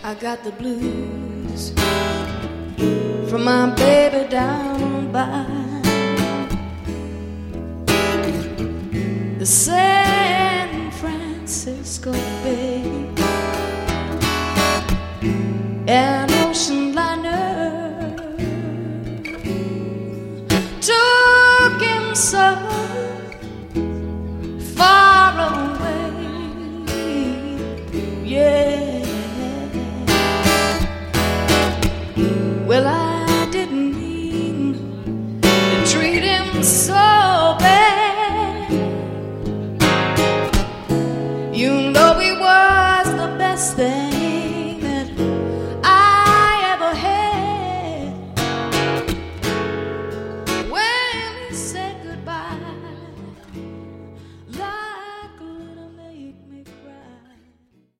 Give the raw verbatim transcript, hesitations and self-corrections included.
I got the blues from my baby down by the San Francisco Bay. And